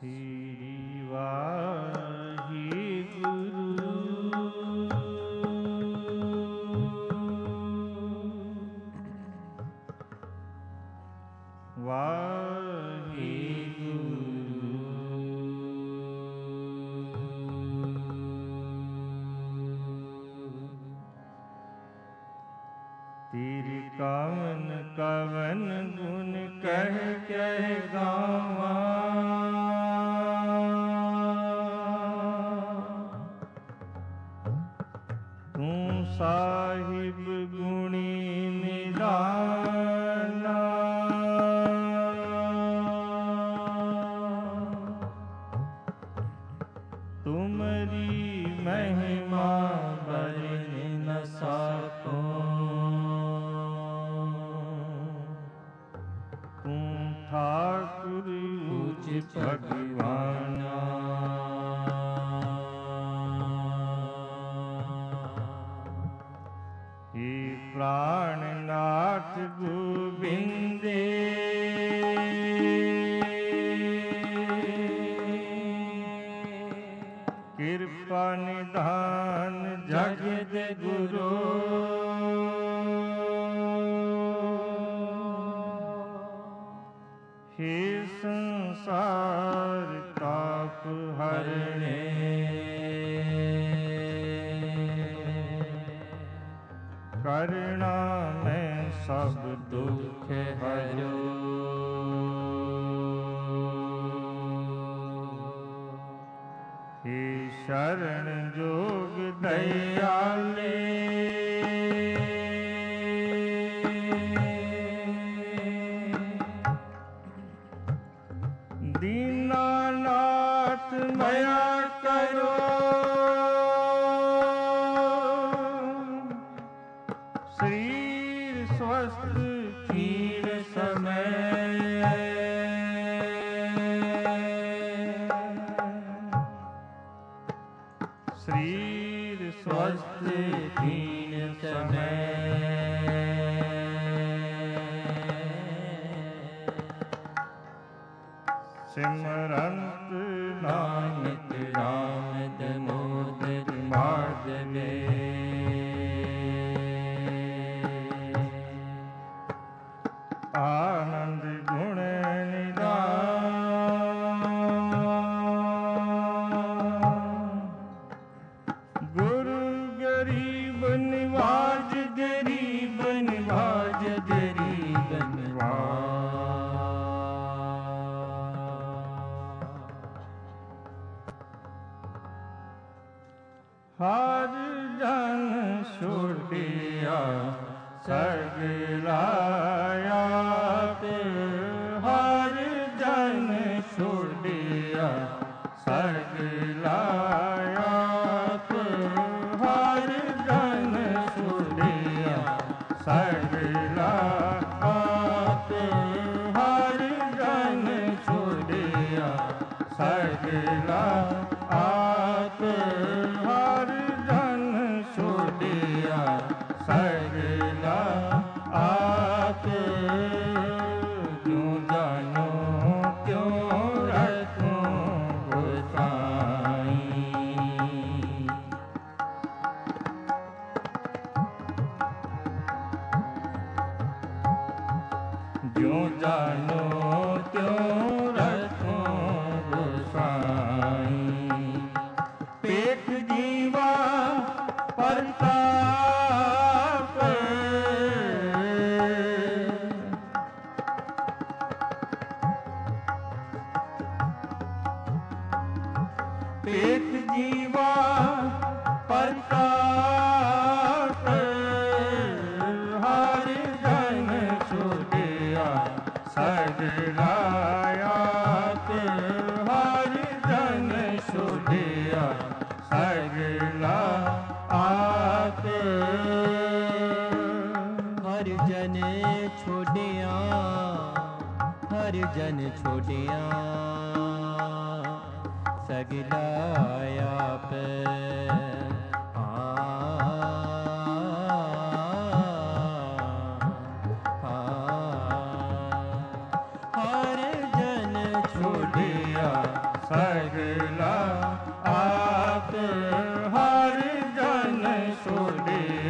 श्री वाहिगुरु तेरे कवन कवन गुण कह कह गावा, तू साहिब गुणी निराला, तुमरी महिमा बरन न साको, ठाकुर उच भगवाना। हे प्राणनाथ गोविंदे, कृपा निधान जगत गुरु, हे संसार ताप हरणे, करुणा में सब दुख हरो। हे शरण जोग दयाले, दीनानाथ मया करो, शरीर स्वस्थ चीर समय, शरीर स्वस्थ चीर समय, सिमरंत नानक राम दामोदर माधव, आनंद गुण निधान, गुरु गरीब निवाज, गरीब निवाज, गरीब हर जन छोड़िया सगलाया, हर जन छोड़िया सगलाया, हर जन छोड़िया सगलाया, हर जन छोड़िया सगलाया, हर जन छोड़िया सगला आप, क्यों जानो क्यों रखूं गोसाई, क्यों जानो क्यों रखूं गोसाई, पेट जीवा प्रताप, पेट जीवा प्रताप, हर जन छोड़िया सगलाया, हर जन छोड़िया सगला आप, हर जन छोड़िया, हर जन छोड़िया सगलाया पे, हर जन छोड़िया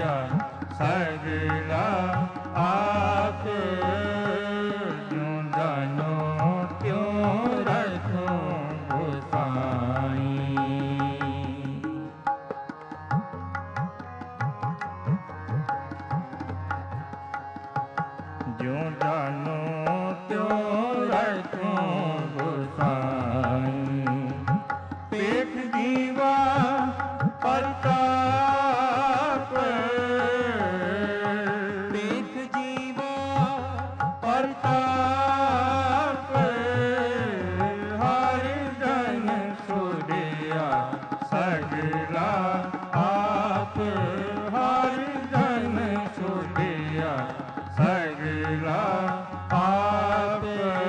ਛੋੜਿਆ ਸਗਲਾ ਆਪ ਜਿਉ ਜਾਨੋ ਤਿਉ ਰਖੋ ਗੋਸਾਈ। ਜਿਉ ਜਾਨੋ ਤਿਉ ਰਖੋ ਗੋਸਾਈ। ਪੇਖ ਦੀਵਾ ਪ੍ਰਤਾਪ ਪੇਖ ਜੀਵਾ ਪ੍ਰਤਾਪ ਹਰਿ ਜਨ ਛੋੜਿਆ ਸਗਲਾ ਆਪ ਹਰਿ ਜਨ ਛੋੜਿਆ ਸਗਲਾ ਆਪ।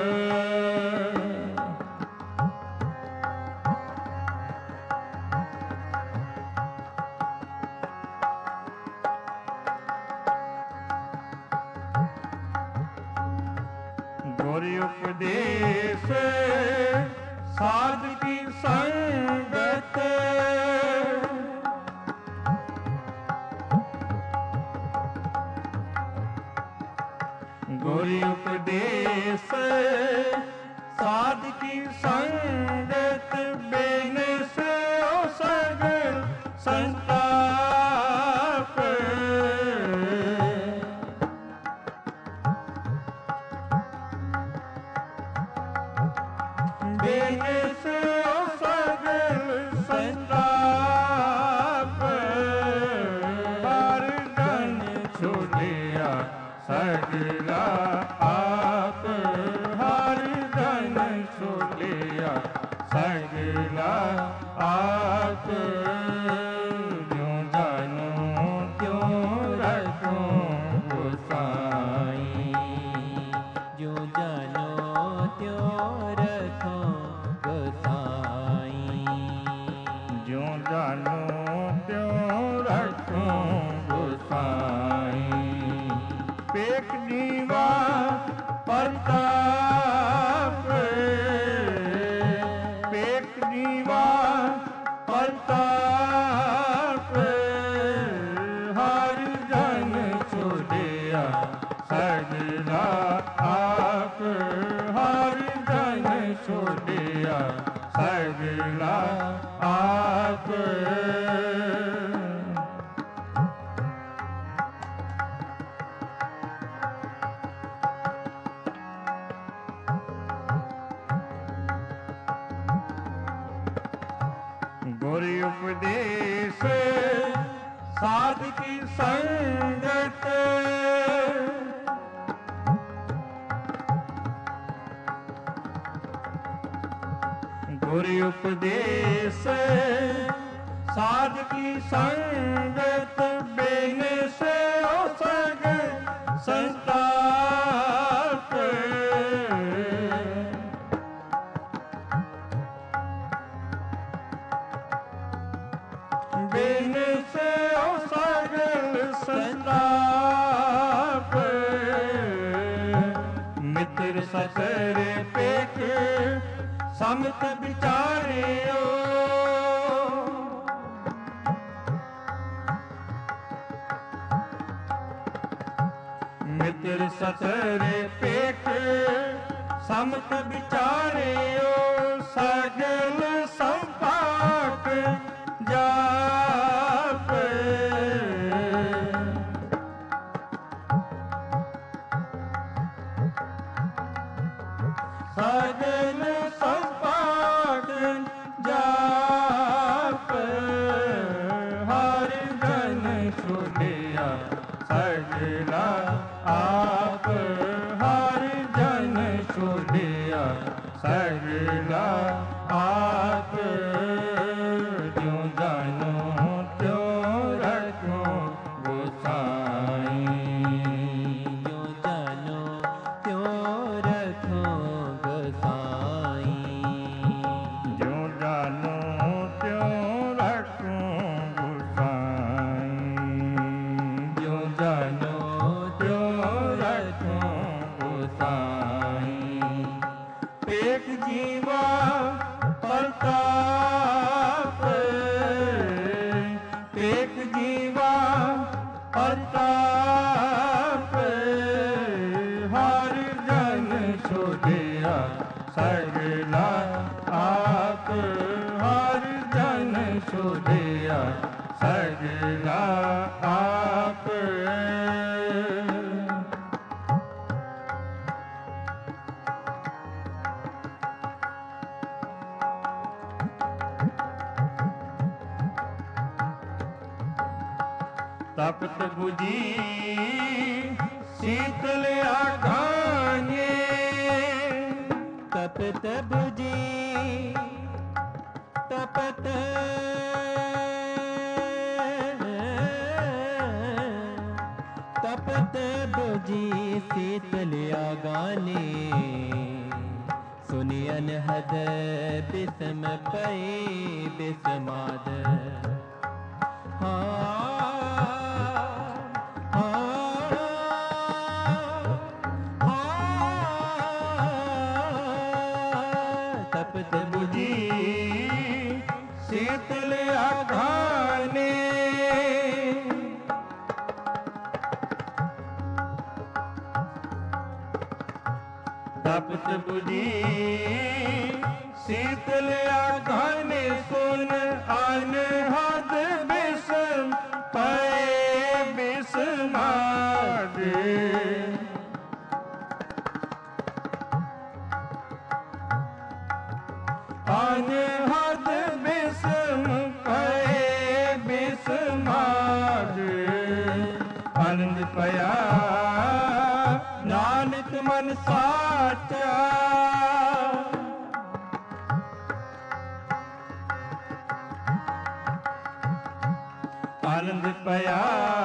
ਗੁਰ ਉਪਦੇਸ਼ ਸਾਧ ਕੀ ਸੰਗਤ ਗੁਰ ਉਪਦੇਸ਼ ਸਾਧ ਕੀ ਸੰਗਤ ਬਿਨ ਸੋ ਸਗਲ ਸੰਤਾਪ। ਬਿਨ ਸੋ ਸਗਲ ਸੰਤਾਪ ਹਰਿ ਜਨ ਛੋੜਿਆ ਸਗਲਾ ਆਪ ਹਰਿ ਜਨ ਛੋੜਿਆ ਸਗਲਾ ਆਪ। ਜਿਉ ਜਾਨੋ ਤਿਉ ਰਖੋ ਗੋਸਾਈ। ਜੋ ਜਾਨੋ ਤਿਉ ਰਖੋ ਗੋਸਾਈ। ਜਿਉ ਜਾਨੋ ਤਿਉ ਰਖੋ ਗੋਸਾਈ। ਪੇਖ ਦੀਵਾ ਪ੍ਰਤਾਪ ਪੇਖ ਦੀਵਾ ਪ੍ਰਤਾਪ ਹਰਿ ਜਨ ਛੋੜਿਆ ਸਗਲਾ ਆਪ ਹਰਿ ਜਨ ਛੋੜਿਆ ਸਗਲਾ ਆਪ। ਗੁਰ ਉਪਦੇਸ਼ ਸਾਧ ਕੀ ਸੰਗਤ ਗੁਰ ਉਪਦੇਸ਼ ਸਾਧ ਕੀ ਸੰਗਤ ਬਿਨ ਸੋ ਸਗਲ ਸੰਤਾਪ। ਬਿਨ ਸੋ ਸਗਲ ਸੰਤਾਪ ਮਿੱਤਰ ਸਤਰ ਪੇਖ ਸਮਤ ਵਿਚਾਰਿਓ। ਮਿੱਤਰ ਸਤਰ ਪੇਖ ਸਮਤ ਵਿਚਾਰਿਓ ਸਗਲ ਸੰਪਾਕ ਜਾਪ। ਸਗਲ ਸੰਪਾਕ ਜਾਪ ਹਰਿ ਜਨ ਛੋੜਿਆ ਸਗਲਾ ਆਪ ਹਰਿ ਜਨ ਛੋੜਿਆ ਸਗਲਾ ਆਪ। ਜਿਉ ਜਾਨੋ ਤਿਉ ਰਖੋ ਗੋਸਾਈ। ਜੋ ਜਾਨੋ ਤਿਉ ਰਖੋ ਗੋਸਾਈ। ਜਿਉ ਜਾਨੋ ਤਿਉ ਰਖੋ ਗੋਸਾਈ। ਜਿਉ ਜਾਨੋ ਤਿਉ ਰਖੋ परताप हर जन सोधिया सगला आप हर जन सोधिया सगला आप तपत बुझी शीतल आखाने तपत बुझी तपत तपत बुझी शीतल आगाने सुनि अनहद बिसम पए बिसमाद तपत बुझी शीतल आखाने तपत बुझी शीतल आखाने सुन अनहद बिसम पए बिसमाद अनहद बिसम पए बिसमाद आनंद पया नानक मन साचा आनंद पया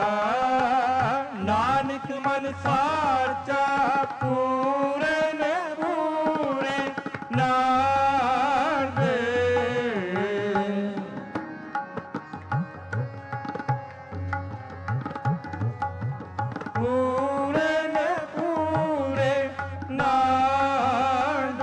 नानक मन साचा पूरन पूरे नाद पूरन पूरे नाद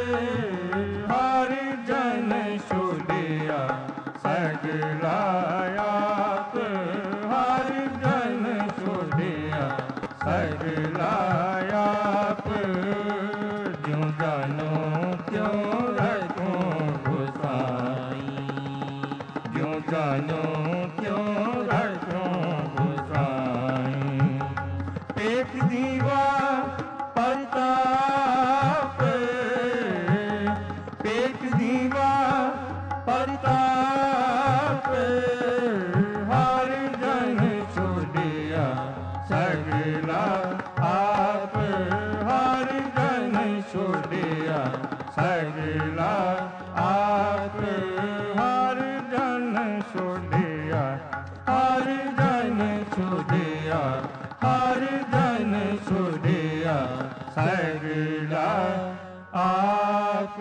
हर जन सोधिया सगला आप हर जन सोधिया सगला आप ज्यों जानो त्यों रखो गोसाई ज्यों जानो त्यों रखो गोसाई एक दीवा परताप एक दीवा परताप हर जन सोधिया सगला आप हर जन सोधिया सगला आप हर जन सोधिया हर जन सोधिया हर जन सोधिया सगला आप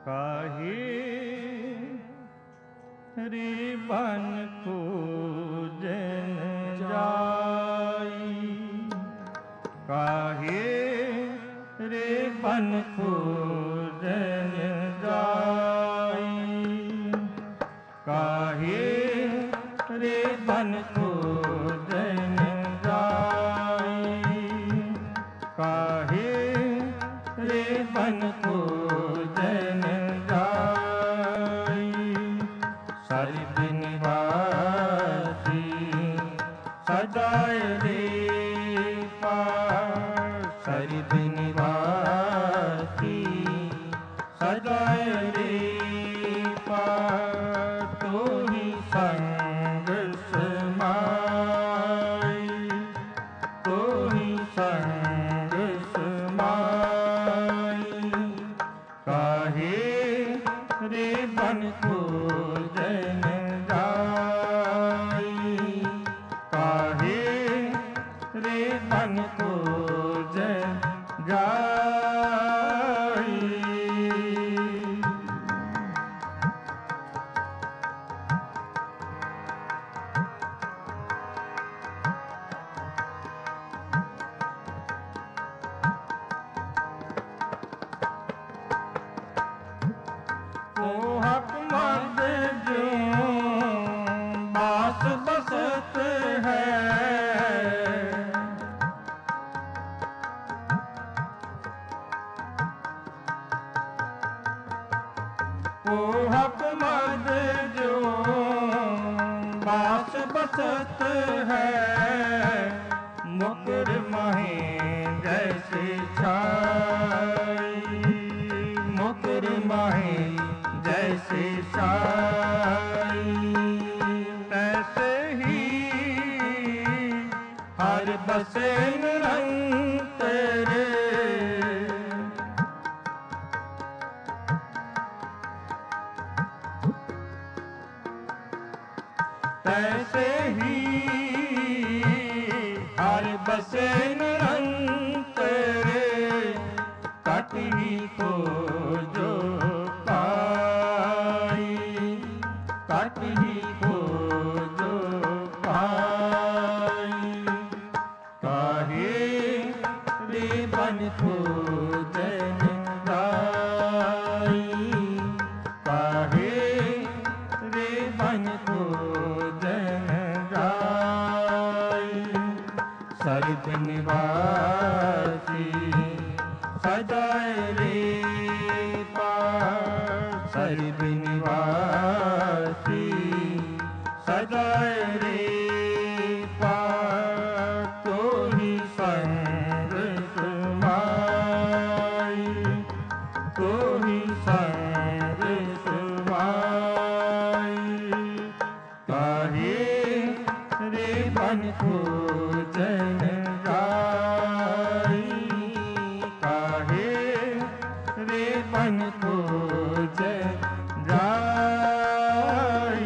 काहे रिबन पूजन जाई, काहे रिबन पूजन जाई, काहे रिबन पूजन जाई, काहे रिबन पूजन जाई। सर्ब निवासी सदाय रे पार, सर्ब निवासी सदाय रे पार, तो ही संग समाई, तो ही संग समाई। काहे रिबन पूजन जाई, काहे रिबन पूजन जाई। मोहक मर्द जो बास बसत है, मोहक मर्द जो बास बसत है, मुकुर महे जैसे छाई, मुकुर महे जैसे छाई। तैसे ही हर बसे निरंतर, तैसे ही हर बसे निरंतर, कटही को जो पाई, कटही को जो पाई। काहे रिबन पूजन जाई, काहे रिबन पूजन जाई। सर्ब निवासी सदाय रे पार, सर्ब निवासी सदाय रे पार, तो ही संग समाई, तो ही संग समाई। काहे रिबन पूजन जाई, काहे रिबन पूजन जाई।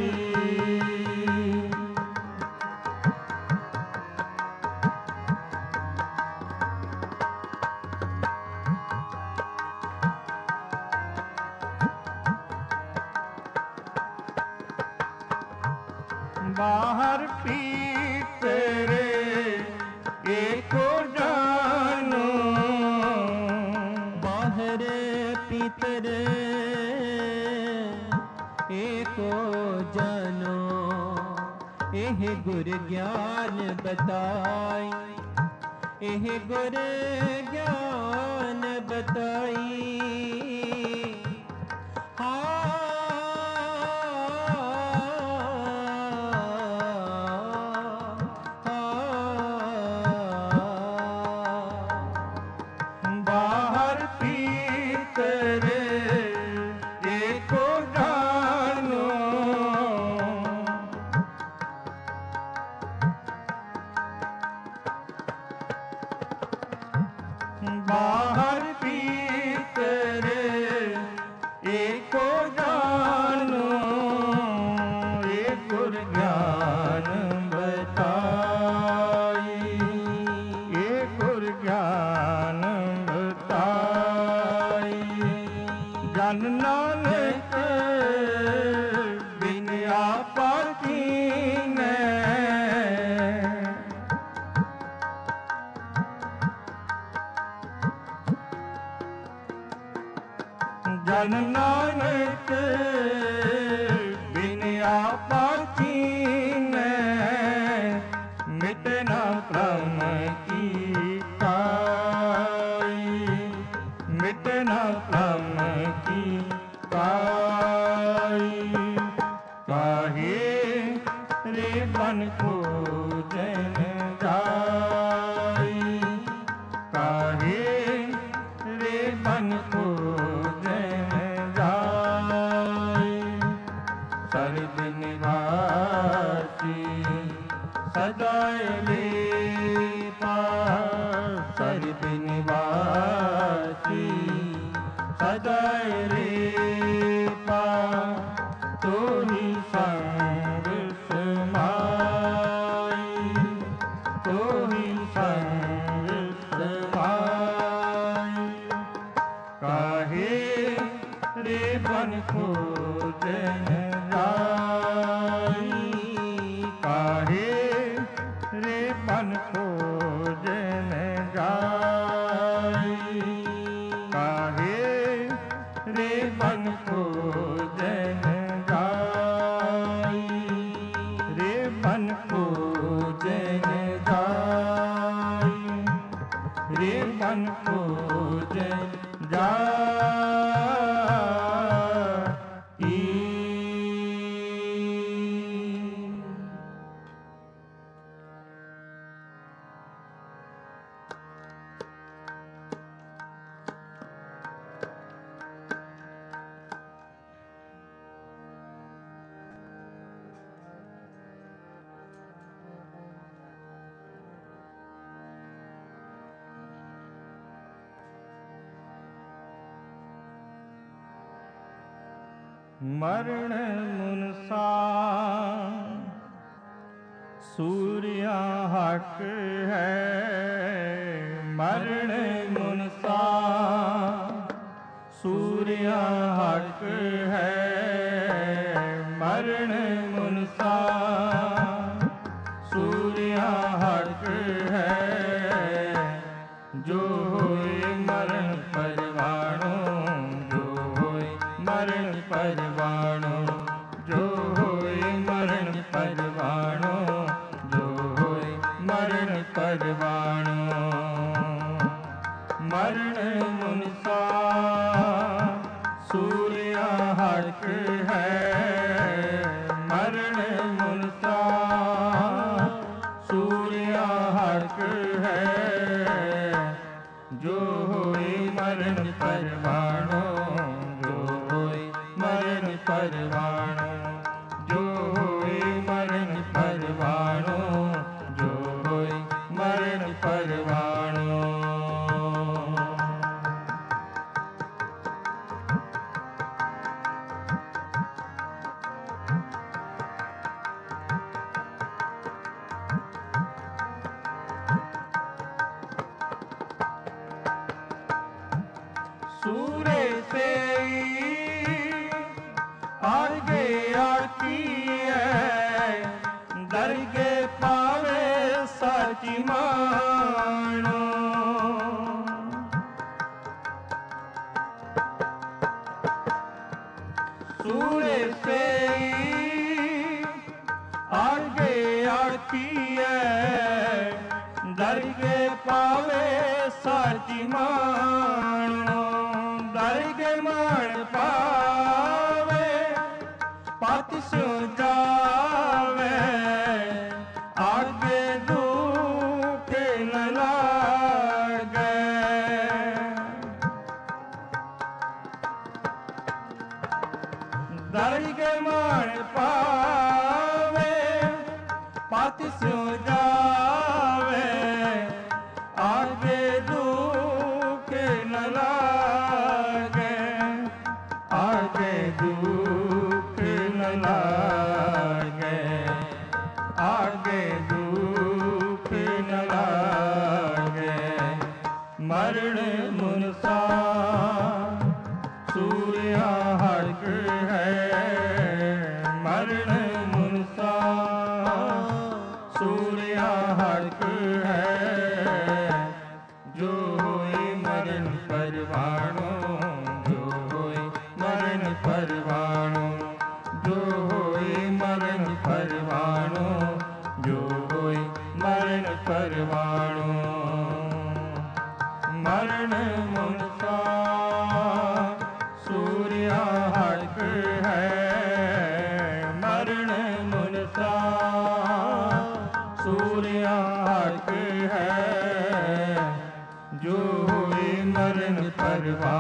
बाहर पीतरे एको जानो, बाहर पीतर एको जानो, एह गुर ज्ञान बताई, एह गुर ज्ञान बताई। बाहर पीतरे एको जानो, बाहर पीतरे जन नानक बिन आपा कीन्हे। जन नानक बिन आपा कीन्हे, मिटे ना भ्रम की काई, मिटे ना भ्रम की काई। काहे रे बन खोजन जाई, काहे रे बन खोजन जाई। सर्व निवासी सदाए लेपा, सर्व निवासी सदाए लेपा। तो ही संग समाई, तो ही संग समाई। काहे रे बन खोजन जाई, काहे रे बन खोजन जाई। काहे रे बन खोजन जाई, रे बन खोजन जाई, रे बन खोजन जाई। मरण मुनसा सूर्या हक है, मरण मुनसा सूर्या हक है। मरण मुनसा सूर्या हक है। जो होए मरण परवाणो, जो होए मरण परवाणो, जो होए मरण परवाणो, जो होए मरण परवाणो। मरण मुनसा सूर्या हक है, मरण मुनसा सूर्या हक है। जो होए मरण परवाणो, जो होए मरण परवाणो, जो होए मरण परवाणो, जो होए मरण परवाणो। सूरे से आगे आती है, दरगे पावे साची मानो। सूरे से आगे आती है, दरगे पावे साची मानो। दरगे मान पावे पत सो जावे, आगे दुख न लागे। दरगे मान पावे पत सो जावे, आगे दुख न लागे, आगे दुख न लागे, आगे दुख न लागे। मरण मुनसा सूर्या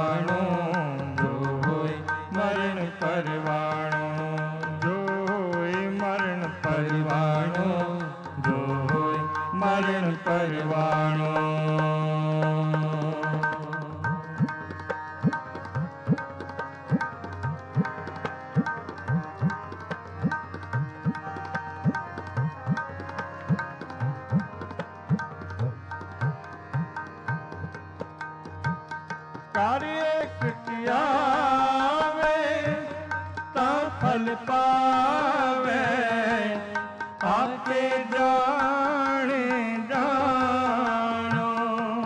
परवाणो, जो होय मरण परवाणो, जो होय मरण परवाणो, जो होय मरण परवाणो। कार्य किया वे ता फल पावे, आके जाने जानो।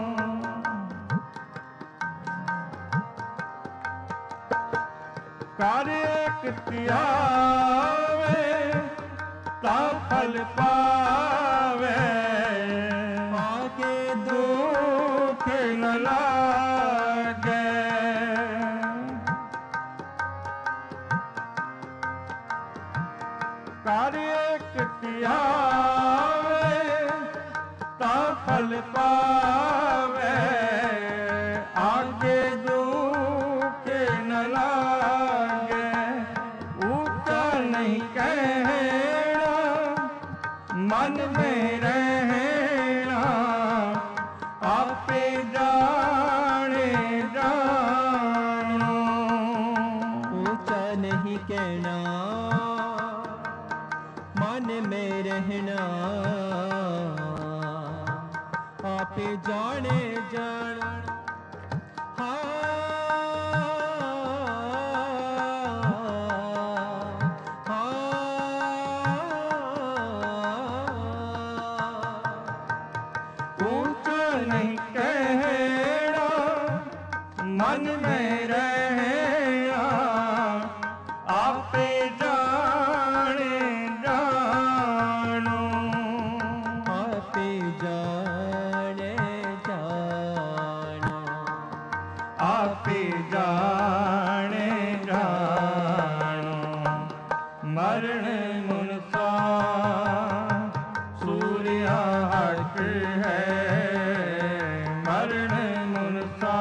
कार्य किया वे ता फल पावे, आके दुख न लागे। कार्य किया वे ता फल पावे, आगे दुख न लागे। ऊँचा नहीं कहना, मन में रहना, आपे जाने जानो। ऊंचा नहीं कहना, मन में रहना, आपे जाने जान। ऊँचा नहीं कहना, मन में रहना, आपे जाने जानो। आपे जाने जानो, आपे जाने जानो। मरण मुनसा सूर्य हट है, मरण मुनसा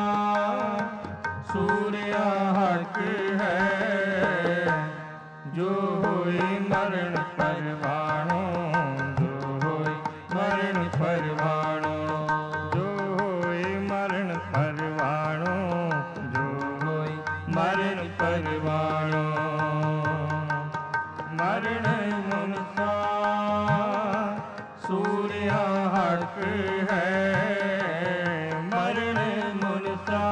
सूर्य हट है। जो होई मरण परवाणो, जो होई मरण परवाणो, जो होई मरण परवाणो, जो होई मरण परवाणो। मरण मुनसा सूर्य हट है, मरण मुनसा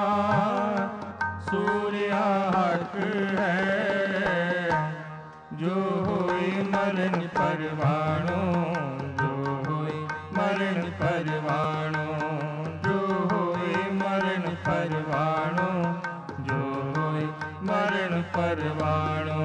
सूर्य हट है। जो होई मरण परवाणो, जो होई मरण परवाणो, जो होई मरण परवाणो, जो होई मरण परवाणो।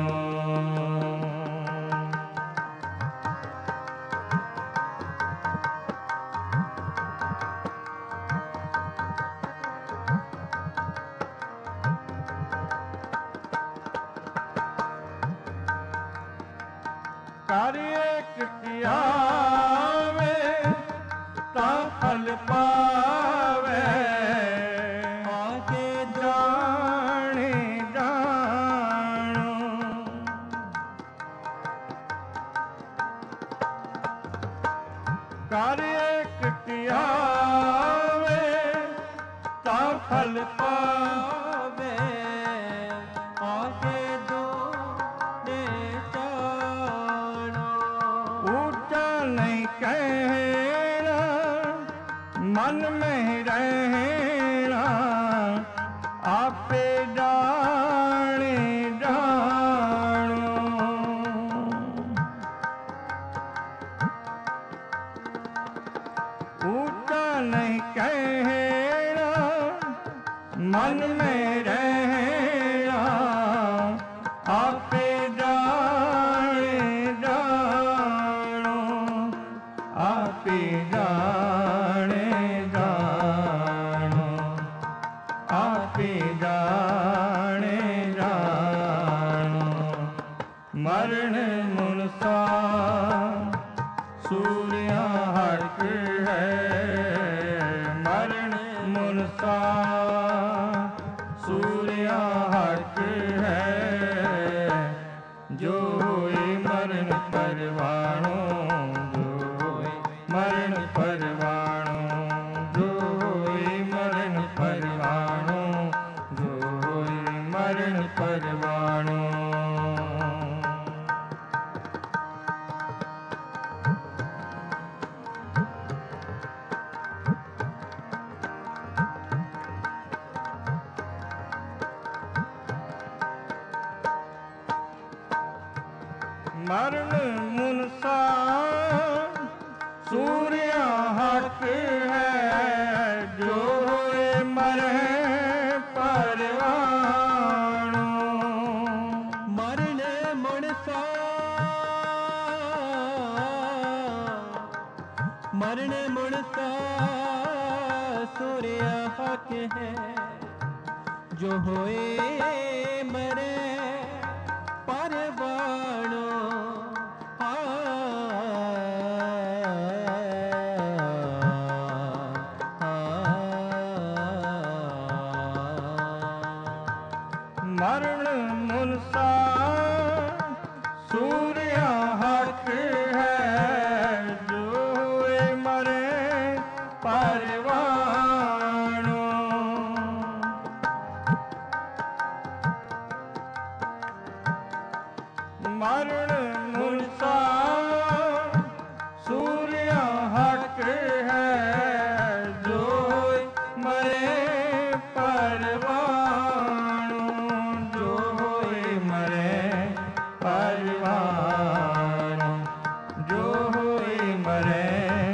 कार्य किया वे ता फल पावे, आके जाने जानो। कार्य किया वे ता फल पावे, आके जाने जानो। ऊँचा नहीं कहना, मन में रहना, आपे जाने जानो। ऊँचा नहीं कहना, मन में रहना, आपे जाने जानो। आपे जाने जानो, आपे जाने जानो। मरण मुनसा सूर्य हट है, मरण मुनसा ਮਰਨ ਪਰਵਾਣੋ। ਮਰਨ ਮੁਨਸਾ ਸੂਰਿਆ ਹੱਕ ਹੈ, ਜੋ ਹੋਏ ਮਰੈ ਪਰਵਾਣੋ। ਮਰਨ ਮੁਨਸਾ ਮਰਨ ਮੁਨਸਾ ਸੂਰਿਆ ਹੱਕ ਹੈ, ਜੋ ਹੋਏ ਮਰੈ ਪਰਵਾਣੋ। ਮਰਨ ਮੁਨਸਾ ਸੂਰਿਆ ਹੱਕ ਹੈ, ਜੋ ਹੋਏ ਮਰੈ ਪਰਵਾਣੋ। ਮਰਨ ਮੁਨਸਾ ਸੂਰਿਆ ਹੱਕ ਹੈ, ਜੋ ਹੋਏ ਮਰੈ ਪਰਵਾਣੋ। ਜੋ ਹੋਏ ਮਰੈ ਪਰਵਾਣੋ, ਜੋ ਹੋਏ ਮਰੈ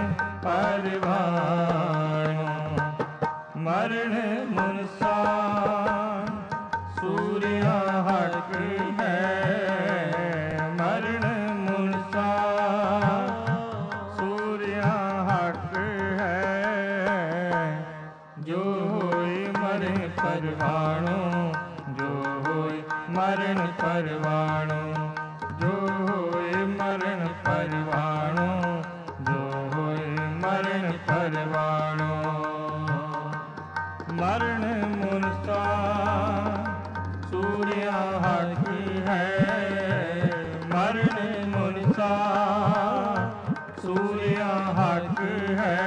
ਪਰਵਾਣੋ। ਮਰਨ ਮੁਨਸਾ ਸੂਰਿਆ ਹੱਕ ਹੈ, ਮਰਨ ਮੁਨਸਾ ਸੂਰਿਆ ਹੱਕ ਹੈ, ਜੋ ਹੋਏ ਮਰੈ ਪਰਵਾਣੋ। ਜੋ ਹੋਏ ਮਰਨ ਪਰਵਾਣੋ, ਜੋ ਹੋਏ ਮਰਨ ਪਰਵਾਣੋ, ਜੋ ਹੋਏ ਮਰਨ ਪਰਵਾਣੋ। ਮਰਨ ਮੁਨਸਾ ਸੂਰਿਆ ਹੱਕ ਹੈ, ਮਰਨ ਮੁਨਸਾ ਸੂਰਿਆ ਹੱਕ ਹੈ,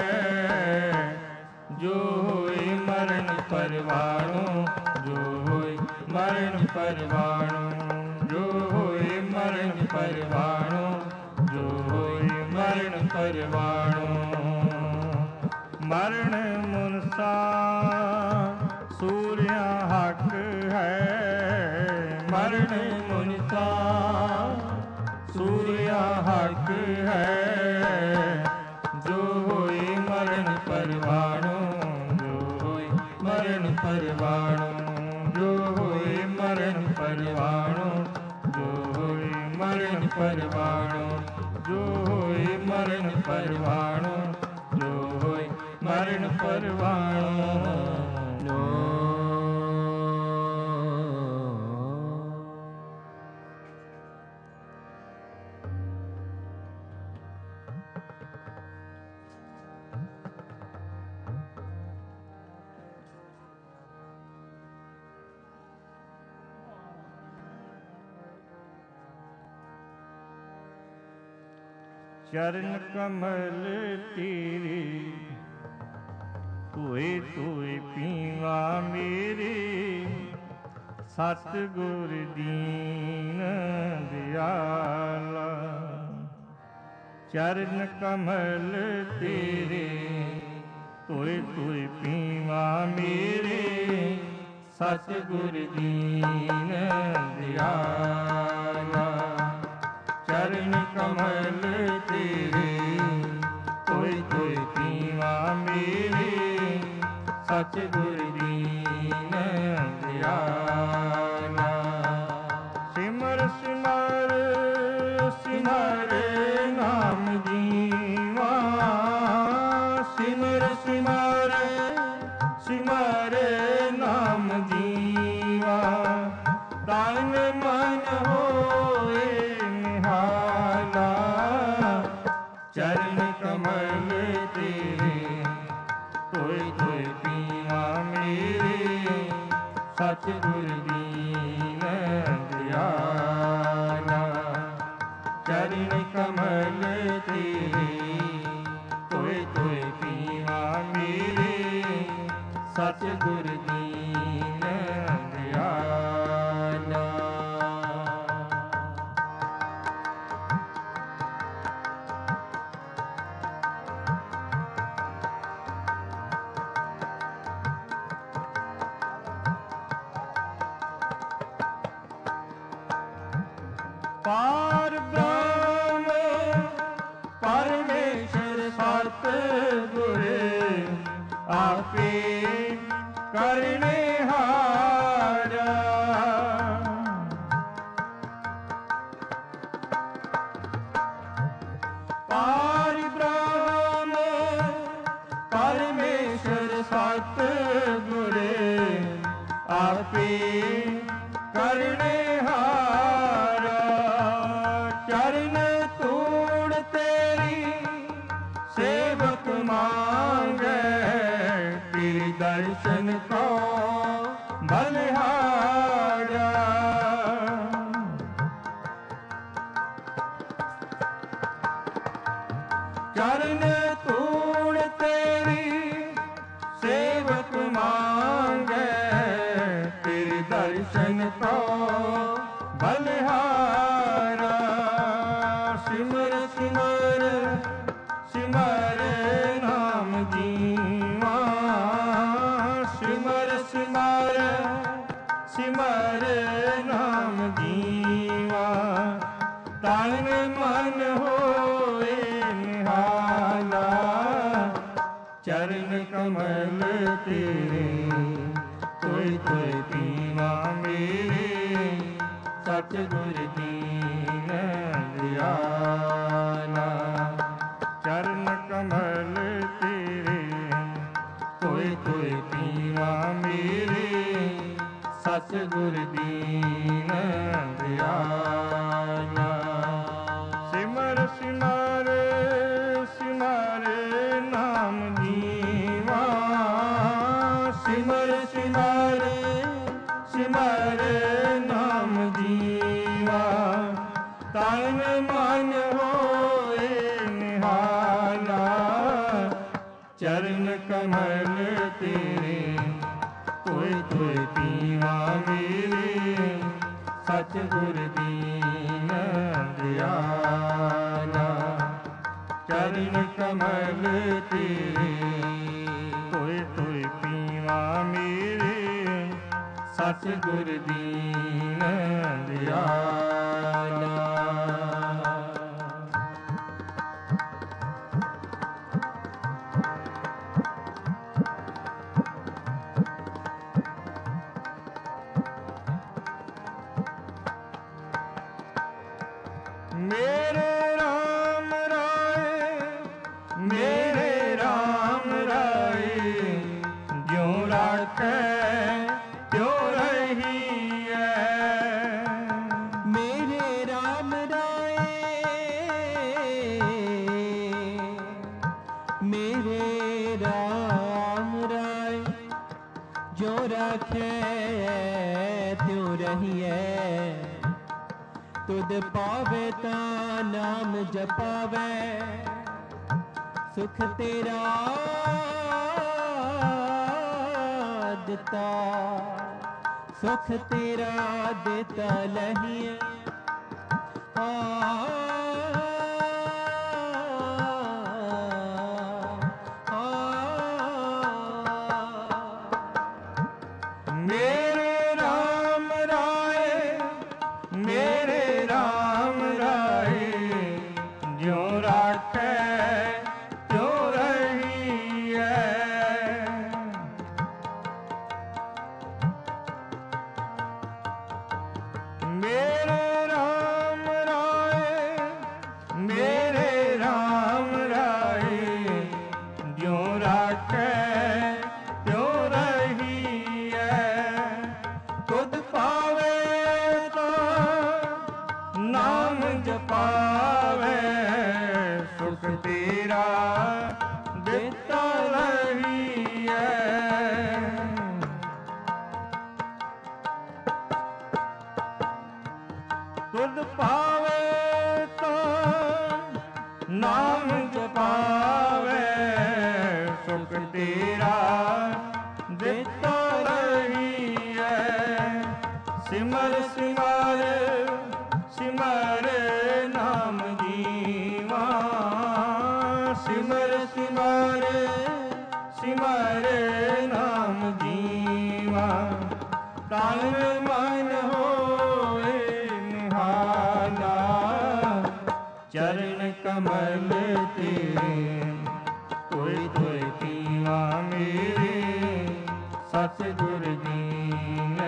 ਜੋ ਹੋਏ ਮਰਨ ਪਰਵਾਣੋ। ਜੋ ਹੋਏ ਮਰਨ ਪਰਵਾਣੋ, ਜੋ ਹੋਏ ਮਰਨ ਪਰਵਾਣੋ, ਜੋ ਹੋਏ ਮਰਨ ਪਰਵਾਣੋ। ਮਰਨ ਮੁਨਸਾ ਸੂਰਿਆ ਹੱਕ ਹੈ, ਮਰਨ ਮੁਨਸਾ ਸੂਰਿਆ ਹੱਕ ਹੈ, ਜੋ ਹੋਏ ਮਰਨ ਪਰਵਾਣੋ। ਜੋ ਹੋਏ ਮਰਨ ਪਰਵਾਣੋ, ਜੋ ਹੋਏ ਮਰਨ ਪਰਵਾਣੋ, ਜੋ ਹੋਏ ਮਰਨ ਪਰਵਾਣੋ, ਜੋ ਹੋਏ ਮਰਨ ਪਰਵਾਣੋ, ਜੋ ਹੋਏ ਮਰਨ ਪਰਵਾਣੋ। ਚਰਨ ਕਮਲ ਤੇਰੇ ਧੋਏ ਧੋਏ ਪੀਵਾ ਮੇਰੇ, ਸਤਿਗੁਰ ਦੀਨ ਦਿਆਲਾ। ਚਰਨ ਕਮਲ ਤੇਰੇ ਧੋਏ ਧੋਏ ਪੀਵਾ ਮੇਰੇ, ਸਤਿਗੁਰ ਦੀਨ ਦਿਆਲਾ। ਚਰਨ ਕਮਲ ਤੇਰੇ ਧੋਏ ਧੋਏ ਪੀਵਾ ਮੇਰੇ, ਸਤਿਗੁਰ ਦੀਨ ਦਿਆਲਾ। ਸਿਮਰ ਸਿਮਰ ਸਿਮਰ ਨਾਮ ਜੀਵਾ, ਸਿਮਰ ਸਿਮਰ ਸਿਮਰ ਨਾਮ ਜੀਵਾ। ਤਨ ਮਨ ਹੋਏ ਨਿਹਾਲਾ, ਚਰਨ ਕਮਲ ਤੇਰੇ ਧੋਏ ਧੋਏ ਪੀਵਾ ਮੇਰੇ, ਸਤਿਗੁਰ ਦੀਨ ਦਿਆਲਾ। ਚਰਨ ਕਮਲ ਤੇਰੇ ਧੋਏ ਧੋਏ ਪੀਵਾ ਮੇਰੇ, ਸਤਿਗੁਰ ਦੀਨ ਦਿਆਲਾ। ਪਾਰ ਬ੍ਰਹਮ ਪਰਮੇਸ਼ਰ ਸਤਿਗੁਰ ਆਪੇ ਕਰਨੇ ਹਾਰਾ। ਪਾਰ ਬ੍ਰਹਮ ਪਰਮੇਸ਼ਰ ਸਤਿਗੁਰ ਆਪੇ ਕਰਨੇ ਹਾਰਾ। ਚਰਨ ਧੂੜ ਤੇਰੀ ਸੇਵਕ ਮੰਗੈ ਤੇਰੇ ਦਰਸ਼ਨ ਕੋ ਬਲਿਹਾਰਾ। ਚਰਨ ਧੂੜ ਤੇਰੀ ਸੇਵਕ ਮੰਗੈ ਤੇਰੇ ਦਰਸ਼ਨ ਕੋ ਬਲਿਹਾਰਾ। ਸਿਮਰ ਸਿਮਰ ਸਿਮਰ ਨਾਮ ਜੀਵਾ। ਸਿਮਰ ਸਿਮਰ ਸਿਮਰ ਨਾਮ ਜੀਵਾ। ਤਨ ਮਨ ਹੋਏ ਨਿਹਾਲਾ। ਚਰਨ ਕਮਲ ਤੇਰੇ ਤੋਏ ਤੋਏ ਪੀਵਾ ਮੇਰੇ। ਸਤਿਗੁਰ ਦੀਨ ਦਿਆਲਾ। ਚਰਨ ਕਮਲ ਤੇਰੇ ਤੋਏ ਤੋਏ ਪੀਵਾ ਮੇਰੇ। ਸਤਿਗੁਰ ਦੀਨ ਦਿਆਲਾ। ਸਿਮਰ ਸਿਮਰ ਸਿਮਰ ਨਾਮ ਜੀਵਾ। ਸਿਮਰ ਸਿਮਰ ਸਿਮਰ ਨਾਮ ਜੀਵਾ। ਤਨ ਮਨ ਹੋਏ ਨਿਹਾਲਾ। ਚਰਨ ਕਮਲ ਤੇਰੇ ਤੋਏ ਤੋਏ ਪੀਵਾ ਮੇਰੇ। ਸਤਿਗੁਰ ਦੀਨ ਦਿਆਲਾ। ਚਰਨ ਕਮਲ ਤੇਰੇ ਤੋਏ ਤੋਏ ਪੀਵਾ ਮੇਰੇ। ਸਤਿਗੁਰ ਦੀਨ ਦਿਆਲਾ। ਮੇਰੇ ਰਾਮ ਰਾਏ ਮੇਰੇ ਰਾਮ ਰਾਏ। ਜਿਉ ਰਾਖੈ ਤਿਉ ਰਹੀਐ। ਮੇਰੇ ਰਾਮ ਰਾਏ ਮੇਰੇ ਰਾਮ ਰਾਏ। ਜੋ ਰਾਖੈ ਤਿਉ ਰਹੀਐ। ਤੁਧ ਪਾਵੇ ਤਾਂ ਨਾਮ ਜਪਾਵੇ। ਸੁਖ ਤੇਰਾ ਦਿੱਤਾ। ਸੁਖ ਤੇਰਾ ਦਿੱਤਾ ਲਹੀਏ। ਮੇਰੇ ਰਾਮ ਰਾਏ ਮੇਰੇ ਰਾਮ ਰਾਏ। ਜਿਉ ਰਾਖੈ ਤਿਉ ਰਹੀਐ। ਮੇਰੇ ਰਾਮ ਰਾਏ ਮੇਰੇ ਰਾਮ ਰਾਏ। ਜਿਉ ਰਾਖੈ ਤਿਉ ਰਹੀਐ। ਤੁਧ ਪਾਵੇ ਤਾਂ ਨਾਮ ਜਪਾਵੇ। ਸੁਖ ਤੇਰਾ ਦਿੱਤਾ ਲਹੀਐ। ਤੁਧ ਪਾਵੇ ਤਾਂ ਨਾਮ ਜਪਾਵੇ। ਸੁਖ ਤੇਰਾ ਦਿੱਤਾ ਲਹੀਐ। ਸਿਮਰ ਸਿਮਰ ਸਿਮਰ ਨਾਮ ਜੀਵਾ। ਸਿਮਰ ਸਿਮਰ ਸਿਮਰ ਨਾਮ ਜੀਵਾ। ਤਨ ਮਨ ਹੋਏ ਨਿਹਾਲਾ। ਚਰਨ ਕਮਲ ਤੇਰੇ ਤੋਏ ਤੋਏ ਪੀਵਾ ਮੇਰੇ ਸਤਿਗੁਰ ਦੀਨ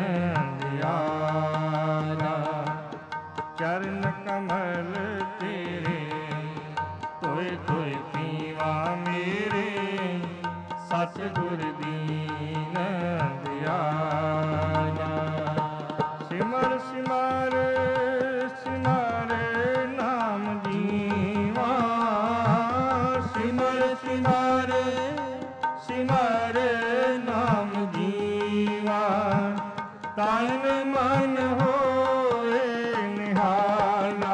ਦਿਆਲਾ। ਚਰਨ ਕਮਲ ਤੇਰੇ ਤੋਏ ਤੋਏ ਪੀਵਾ ਮੇਰੇ ਸਤਿਗੁਰ ਦੀਨ ਦਿਆਲਾ। ਸਿਮਰ ਸਿਮਰ ਸਿਮਰ ਨਾਮ ਜੀਵਾ, ਸਿਮਰ ਸਿਮਰ ਸਿਮਰ ਨਾਮ ਜੀਵਾ। ਤਨ ਮਨ ਹੋਏ ਨਿਹਾਲਾ,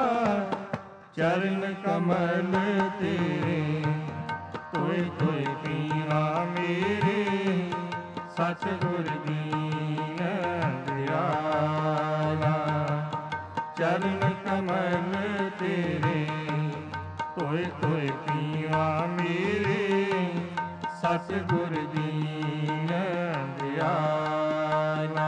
ਚਰਨ ਕਮਲ ਤੇਰੇ ਤੋਏ ਤੋਏ ਪੀਵਾ ਮੇਰੇ ਸਤਿਗੁਰ ਦੀਨ ਦਿਆਲਾ। ਚਰਨ ਕਮਲ ਤੇਰੇ ਤੋਏ ਤੋਏ ਪੀਵਾ ਮੇਰੇ ਸਤਿਗੁਰ ਦੀਨ ਦਿਆਲਾ।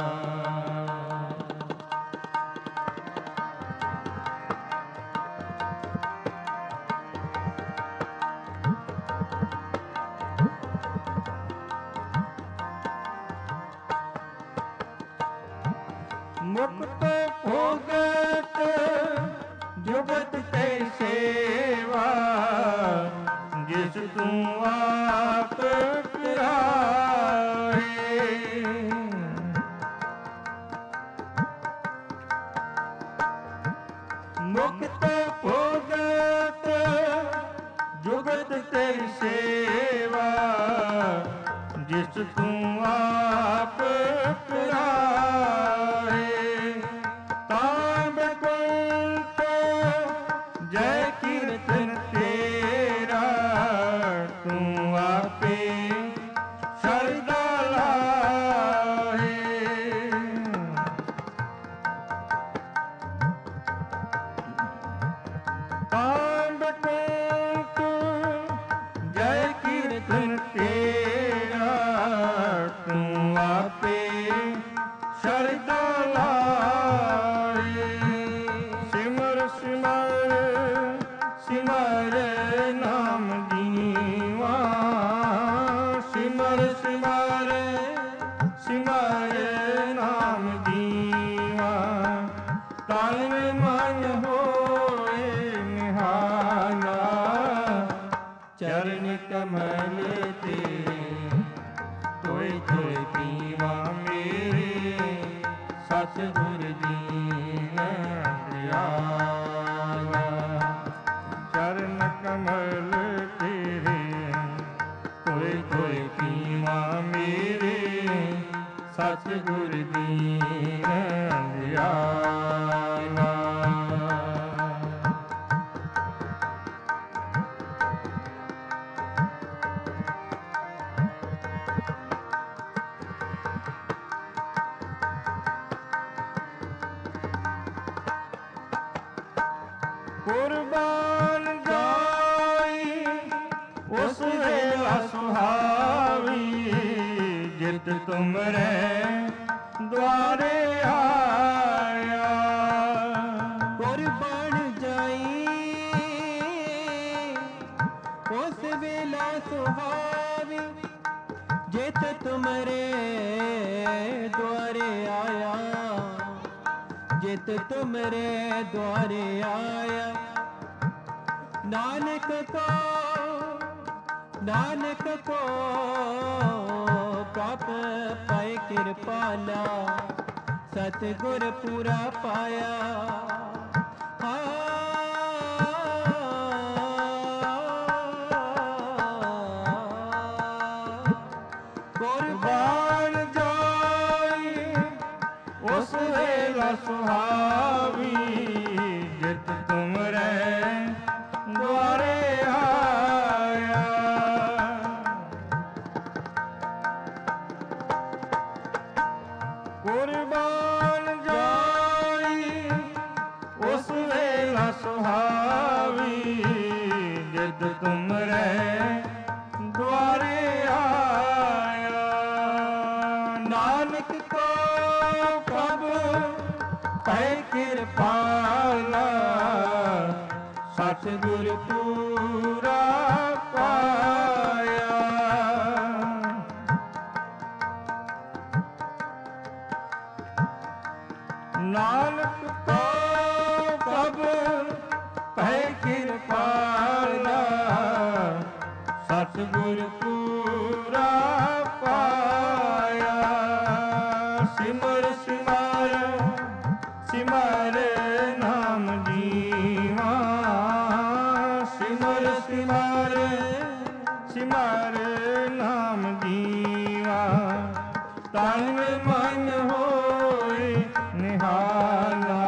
ਮੁਕਤ ਭੋਗਤ ਜੁਗਤ ਤੇ ਸੇਵਾ, ਜਿਸ ਤੂੰ ਆਪ ਕਰਾਏ। ਮੁਕਤ ਭੋਗਤ ਜੁਗਤ ਤੇ ਸੇਵਾ, ਜਿਸ ਤੂੰ ਆਪ ਕਰਾਏ। ਤਾਂਬ ਕੁਲਤ ਜੈ ਕੀਰਤਨ ਤੇਰਾ, ਤੂੰ ਆਪੇ ਸ਼ਰਧਾ ਲਾਏ। ਤਾਂਬ ਕੁਲਤ ਜੈ ਕੀਰਤਨ ਤੇਰਾ, ਤੂੰ ਆਪੇ ਸ਼ਰਧਾ ਲਾਏ। ਸਿਮਰ ਸਿਮਰ ਸਿਮਰ ਨਾਮ ਜੀਵਾ, ਸਿਮਰ ਸਿਮਰ ਸਿਮਰ ਨਾਮ ਜੀਵਾ। ਤਨ ਮਨ ਹੋਏ ਨਿਹਾਲਾ, ਚਰਨ ਕਮਲ ਤੇਰੇ ਤੋਏ ਤੋਏ ਪੀਵਾ ਮੇਰੇ ਸਤਿਗੁਰ ਦੀਨ ਦਿਆਲਾ। ਚਰਨ ਕਮਲ ਤੇਰੇ ਤੋਏ ਤੋਏ ਪੀਵਾ ਮੇਰੇ ਸਤਿਗੁਰ ਦੀਨ ਦਿਆਲਾ। ਕੁਰਬਾਨ ਜਾਈ ਉਸ ਵੇਲਾ ਸੁਹਾਵੀ, ਜਿਤ ਤੁਮਰੇ ਦੁਆਰੇ ਆਇਆ। ਕੁਰਬਾਨ ਜਾਈ ਉਸ ਵੇਲਾ ਸੁਹਾਵੀ, ਜਿਤ ਤੁਮਰੇ ਦੁਆਰੇ ਆਇਆ। ਜਿਤ ਤੁਮਰੇ ਦੁਆਰੇ ਆਇਆ। ਨਾਨਕ ਕੋ ਪ੍ਰਭ ਪਾਏ ਕਿਰਪਾਲਾ, ਸਤਿਗੁਰ ਪੂਰਾ ਪਾਇਆ। ਕੁਰਬਾਨ ਜਾਈ ਉਸ ਵੇਲਾ ਸੁਹਾਵੀ, ਜਿਤ ਤੁਮਰੇ ਦੁਆਰੇ ਆਇਆ। ਕੁਰਬਾਨ ਜਾਈ ਉਸ ਵੇਲਾ ਸੁਹਾਵੀ, ਜਿਤ ਤੁਮਰੇ ਦੁਆਰੇ ਆਇਆ। ਨਾਨਕ ਕੋ ਪ੍ਰਭ ਪੈ ਕਿਰਪਾਲਾ, ਸਤਿਗੁਰ ਪੂਰਾ ਪਾਇਆ। ਨਾਨਕ ਕੋ ਕਬ ਭੈ ਕਿਰਪਾਲਾ, ਸਤਿਗੁਰ ਪੂਰਾ ਪਾਇਆ। ਸਿਮਰ ਸਿਮਰ ਸਿਮਰ ਨਾਮ ਜੀਵਾ, ਸਿਮਰ ਸਿਮਰ ਸਿਮਰ ਨਾਮ ਜੀਵਾ। ਤਨ ਮਨ ਹੋਏ ਨਿਹਾਲਾ,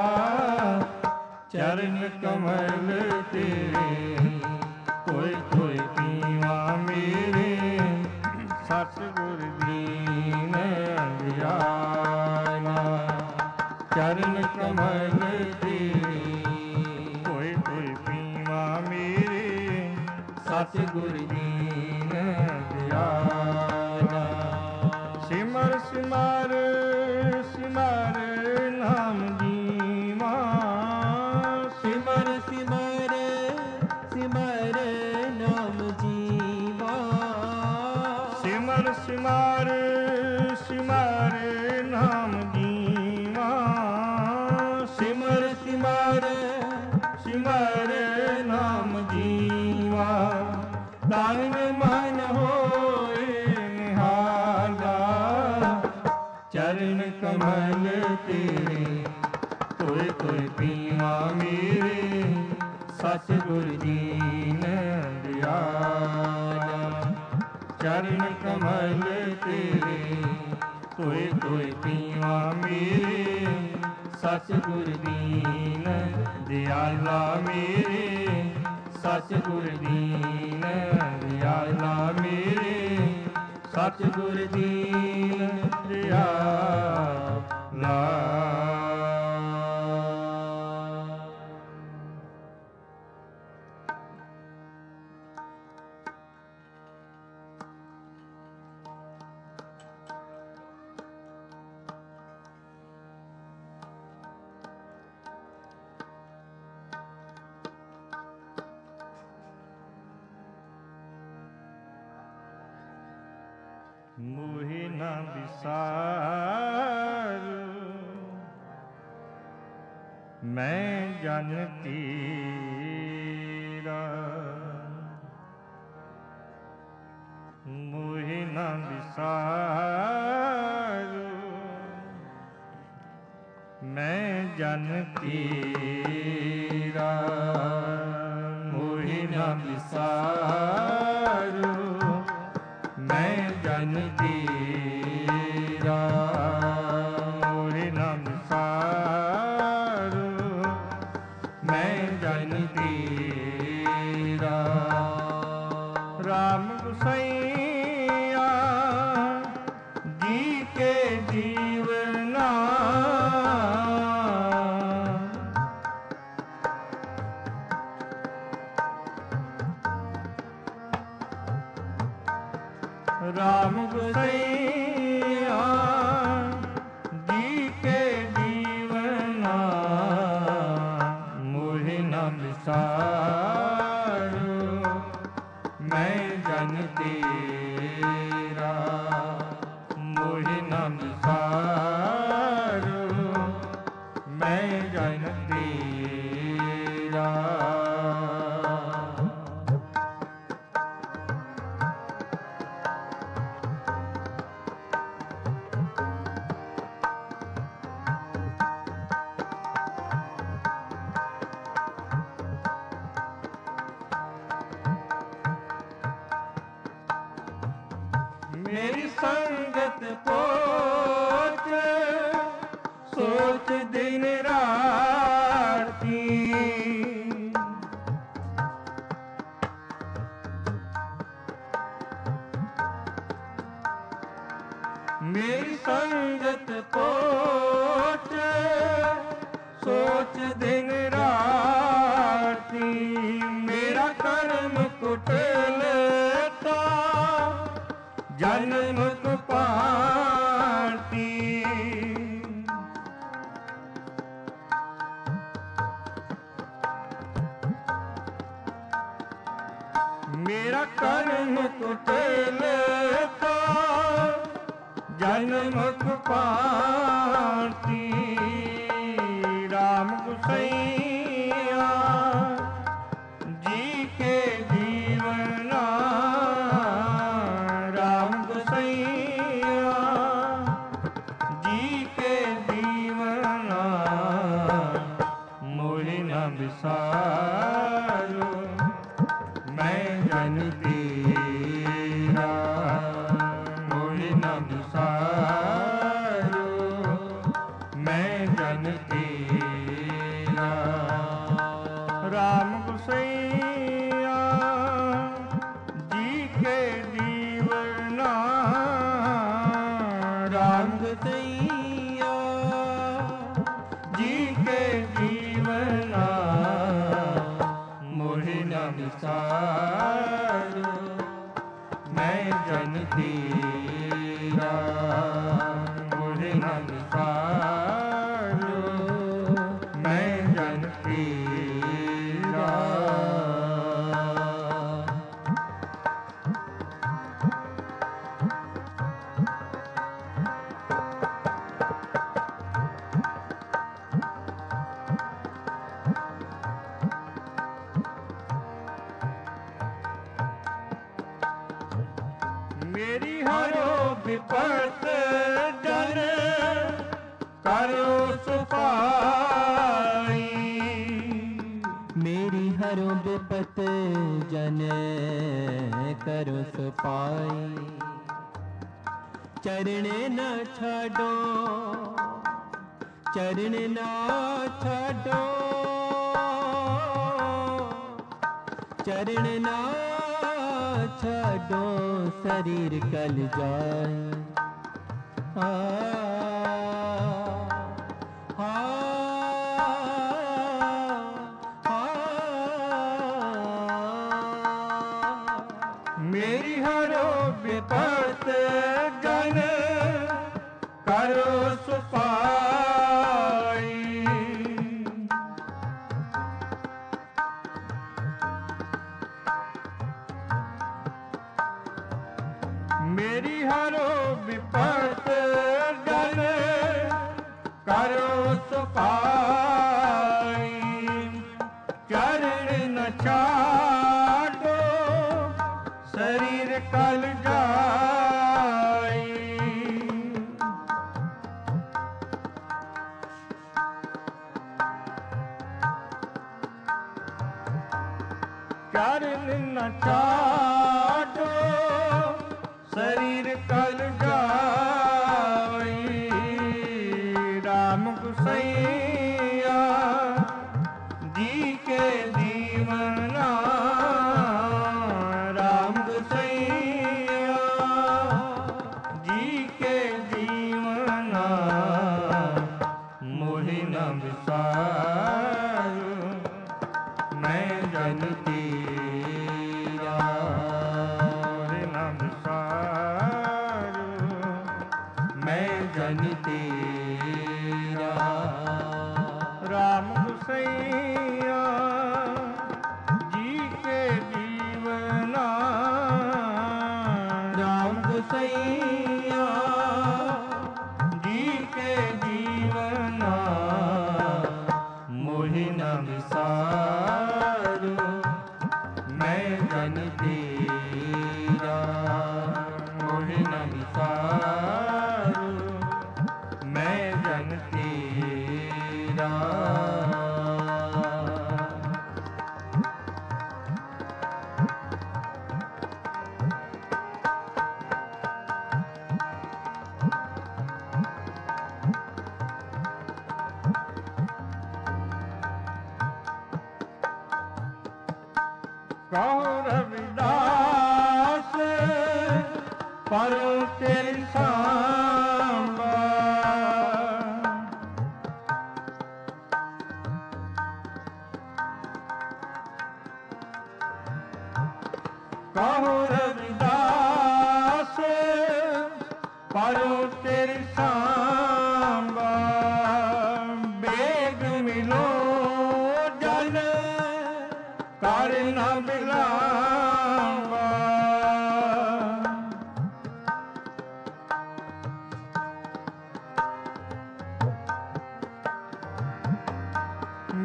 ਚਰਨ ਕਮਲ ਤੇਰੇ ਕੋਈ ਕੋਈ ਪੀਵਾ ਮੇਰੇ। ਸਤਿਗੁਰ ਦੀਨ ਦਿਆਲਾ, ਚਰਨ ਕਮਲ ਤੇਰੇ ਕੋਈ ਕੋਈ ਪੀਵਾ ਮੇਰੇ। ਸਤਿਗੁਰ ਦੀਨ ਦਿਆਲਾ। ਸਿਮਰ ਸਿਮਰ ਸਿਮਰ ਨਾਮ ਜੀਵਾ, ਸਿਮਰ ਸਿਮਰ ਸਿਮਰ ਨਾਮ ਜੀਵਾ। ਸਿਮਰ ਸਿਮਰ ਸਿਮਰ ਨਾਮ ਜੀਵਾ। ਸਿਮਰ ਸਿਮਰ ਸਿਮਰ ਨਾਮ ਜੀਵਾ। ਤਨ ਮਨ ਹੋਏ ਨਿਹਾਲਾ, ਚਰਨ ਕਮਲ ਤੇਰੇ ਕੋਈ ਕੋਈ ਪੀਵਾ ਮੇਰੇ। ਸਤਿਗੁਰ ਦੀਨ ਦਿਆਲਾ, ਚਰਨ ਕਮਲ ਤੇਰੇ ਕੋਈ ਕੋਈ ਪੀਵਾ ਮੇਰੇ। ਸਤਿਗੁਰ ਦੀਨ ਦਿਆਲਾ ਮੇਰੇ। ਸਤਿਗੁਰ ਦੀਨ ਦਿਆਲਾ ਮੇਰੇ। ਸਤਿਗੁਰ ਦੀਨ ਦਿਆਲਾ। ਮੋਹਿ ਨਾ ਵਿਸਾਰ ਮੈਂ ਜਨ ਤੇਰਾ। ਮੋਹਿ ਨਾ ਵਿਸਾਰ ਮੈਂ ਜਨ ਤੇਰਾ। ਮੋਹਿ ਨਾ ਵਿਸਾਰ ਮੈਂ ਜਨ ਤੇਰਾ। ਮੋਹਿ ਨਾ ਵਿਸਾਰ ਮੈਂ ਜਨ ਤੇਰਾ। ਰਾਮ ਗੁਸਈਆ ਜੀ ਕੇ ਜੀਵਨਾ, ਰਾਮ ਗੁਸਈਆ ਜੀ ਕੇ ਜੀਵਨਾ। ਮੋਹਿ ਨਾ ਵਿਸਾਰ ਮੈਂ ਜਨ ਤੇਰਾ। ਮੋਹਿ ਨਾ ਵਿਸਾਰ ਮੈਂ ਜਨ ਤੇਰਾ। ਮੇਰੀ ਸੰਗਤ ਪੋਚ ਸੋਚ ਦਿਨ ਰਾਤੀ। ਮੇਰੀ ਸੰਗਤ ਪੋਚ ਸੋਚ ਦਿਨ ਰਾਤੀ। ਮੇਰਾ ਕਰਮ ਕੁਟਲ ਤਾ ਜਨਮ ਕੁਪਾਇਆ। मेरा कर्म कुटिल था जन्म कुपाती राम गुसैया जी के जीवना राम गुसैया जी के जीवना मोहि न विसारो मैं जन तेरा मोहि न विसारो मैं जन तेरा राम गुसैया जी के जीवना राम गुसैया जी के जीवना मोहि न विसारो मैं जन तेरा मोहि न विसारो मैं जन तेरा मेरी हरो विपत जन करो सुपाई मेरी हरो विपत जन करो सुपाई चरण न छाडो चरण न छाडो चरण न छाडो शरीर कल जाए मेरी हरो विपत जन करो सुपाई मेरी हरो विपत जन करो सुपाई चरण न छाडो शरीर कल जाई चरण न छाडो शरीर कल जाई राम गुसैया जी के जीवना राम गुसैया जी के जीवना मोहि न विसारो मैं जन तेरा मोहि न विसारो मैं जन तेरा राम गुसैया जी के जीवना राम गुसैया जी के जीवना मोहि न विसारो मैं जन तेरा मोहि न विसारो मैं जन तेरा कहो रविदास परो तेरी सांबा कहो रविदास परो तेरी सांबा बेग मिलो जन कर न बिला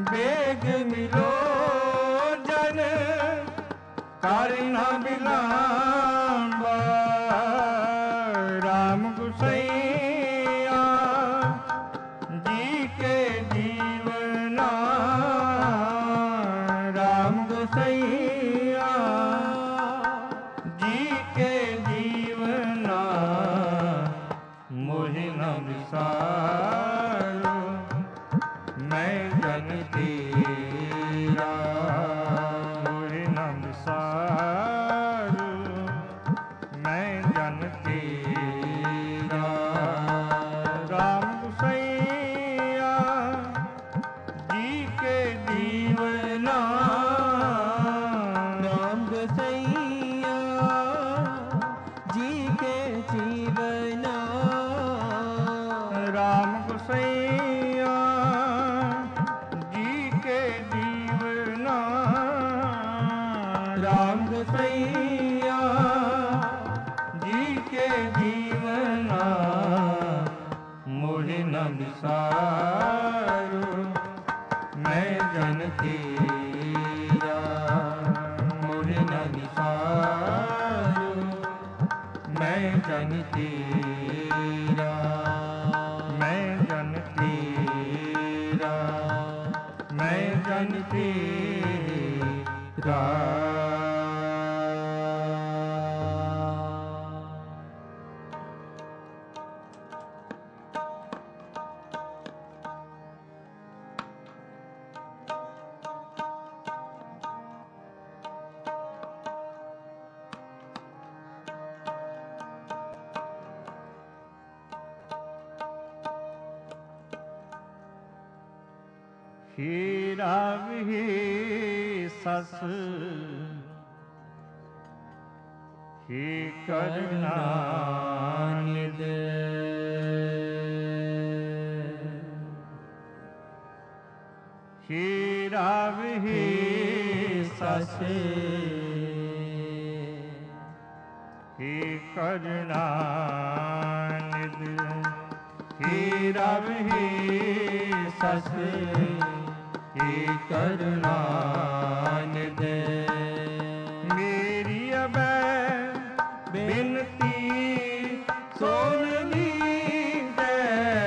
बेग मिलो जन कर न बिलांबा राम गुसैया जी के जीवना राम गुसैया जी के जीवना मोहि न विसारो मैं जन तेरा मोहि न विसारो मैं जन तेरा राम गुसैया जी के जीवना राम गुसैया जी के जीवना राम गुसैया जी के जीवना राम गुसैया जी के जीवना मोहि न विसारो मैं जन तेरा मोहि न विसारो मैं जन तेरा मैं जन तेरा मैं जन तेरा हीरा भी सस ही करना निद हीरा भी सस ही करना निद हीरा भी सस ही करना निद मेरी अब बिनती सुन लीजिए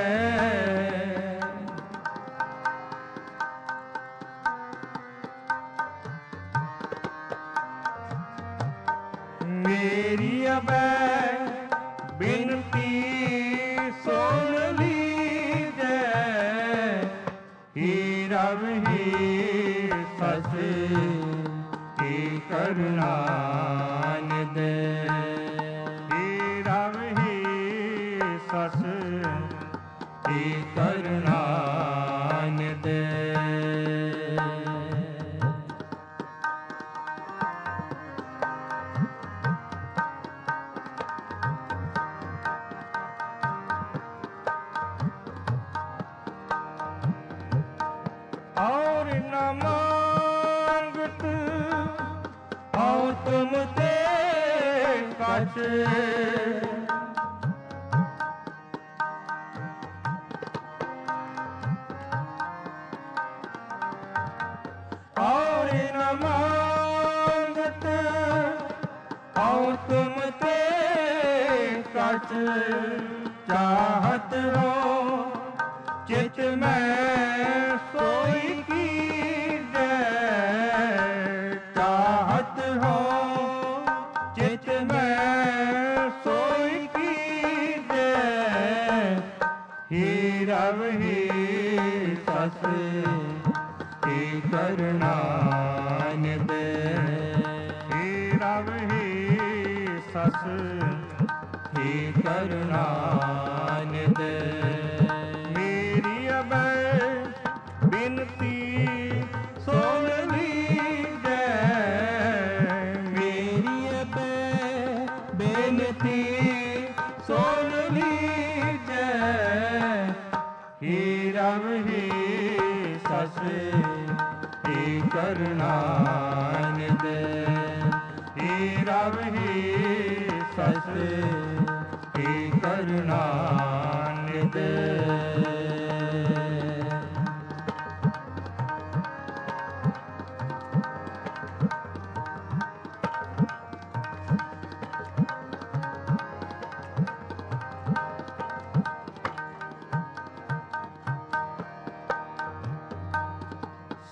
मेरी अब बिनती सुन लीजिए हीरा भी सस ही करना निद हीरा भी सस ही करना निद और न मांगत हो तुम ते कछ और न मांगत हो तुम ते कछ चाहत हो चित में सोई की चाहत हो चित में सोई की हीरा ही सस ही करना निद हीरा ही सस ही करना निद मेरी अब बिनती सुन लीजिए मेरी अब बिनती सुन लीजिए हीरा ही सस ही करना निद हीरा ही सस ही करना निद